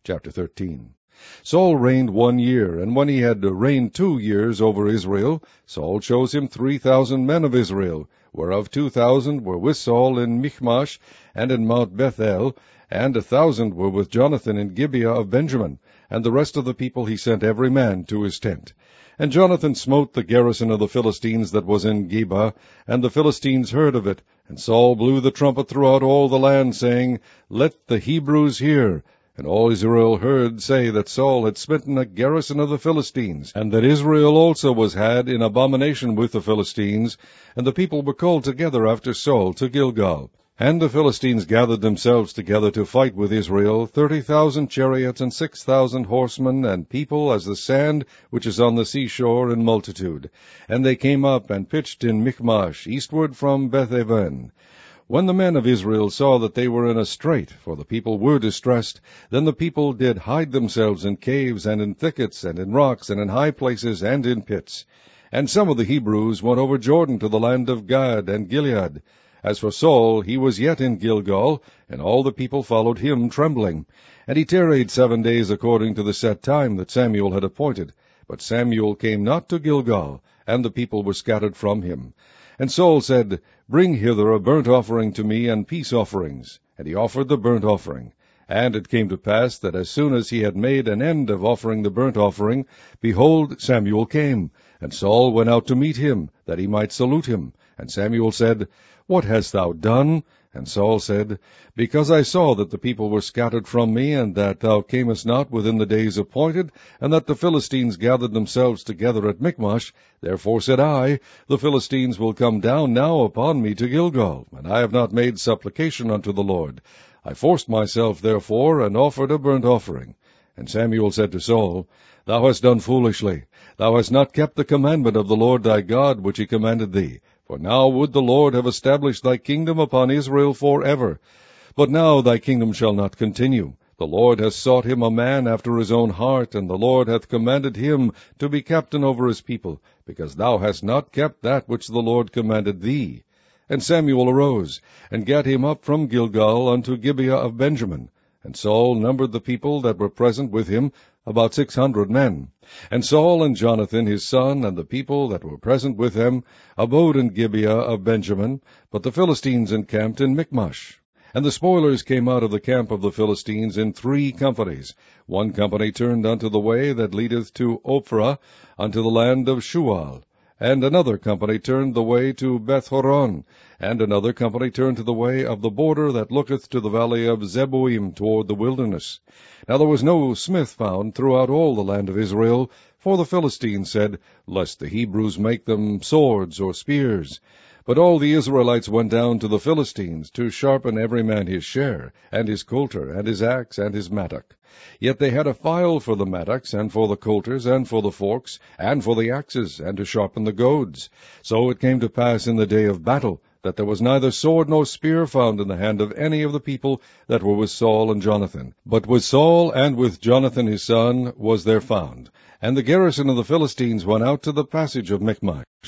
Chapter 13. Saul reigned 1 year, and when he had reigned 2 years over Israel, Saul chose him 3,000 men of Israel, whereof 2,000 were with Saul in Michmash and in Mount Bethel, and 1,000 were with Jonathan in Gibeah of Benjamin, and the rest of the people he sent every man to his tent. And Jonathan smote the garrison of the Philistines that was in Geba, and the Philistines heard of it. And Saul blew the trumpet throughout all the land, saying, Let the Hebrews hear. And all Israel heard say that Saul had smitten a garrison of the Philistines, and that Israel also was had in abomination with the Philistines. And the people were called together after Saul to Gilgal. And the Philistines gathered themselves together to fight with Israel, 30,000 chariots and 6,000 horsemen, and people as the sand which is on the seashore in multitude. And they came up and pitched in Michmash, eastward from Beth-aven. When the men of Israel saw that they were in a strait, for the people were distressed, then the people did hide themselves in caves, and in thickets, and in rocks, and in high places, and in pits. And some of the Hebrews went over Jordan to the land of Gad and Gilead. As for Saul, he was yet in Gilgal, and all the people followed him trembling. And he tarried 7 days according to the set time that Samuel had appointed. But Samuel came not to Gilgal, and the people were scattered from him. And Saul said, Bring hither a burnt offering to me, and peace offerings. And he offered the burnt offering. And it came to pass that as soon as he had made an end of offering the burnt offering, behold, Samuel came. And Saul went out to meet him, that he might salute him. And Samuel said, What hast thou done? And Saul said, Because I saw that the people were scattered from me, and that thou camest not within the days appointed, and that the Philistines gathered themselves together at Michmash, therefore said I, The Philistines will come down now upon me to Gilgal, and I have not made supplication unto the Lord. I forced myself, therefore, and offered a burnt offering. And Samuel said to Saul, Thou hast done foolishly. Thou hast not kept the commandment of the Lord thy God, which he commanded thee. For now would the Lord have established thy kingdom upon Israel forever. But now thy kingdom shall not continue. The Lord hath sought him a man after his own heart, and the Lord hath commanded him to be captain over his people, because thou hast not kept that which the Lord commanded thee. And Samuel arose, and gat him up from Gilgal unto Gibeah of Benjamin. And Saul numbered the people that were present with him, about 600 men. And Saul and Jonathan his son, and the people that were present with them, abode in Gibeah of Benjamin, but the Philistines encamped in Michmash. And the spoilers came out of the camp of the Philistines in 3 companies. 1 company turned unto the way that leadeth to Ophrah, unto the land of Shual. And another company turned the way to Beth-horon, and another company turned to the way of the border that looketh to the valley of Zeboim toward the wilderness. Now there was no smith found throughout all the land of Israel, for the Philistines said, Lest the Hebrews make them swords or spears. But all the Israelites went down to the Philistines, to sharpen every man his share, and his coulter, and his axe, and his mattock. Yet they had a file for the mattocks, and for the coulters, and for the forks, and for the axes, and to sharpen the goads. So it came to pass in the day of battle, that there was neither sword nor spear found in the hand of any of the people that were with Saul and Jonathan. But with Saul and with Jonathan his son was there found. And the garrison of the Philistines went out to the passage of Michmash.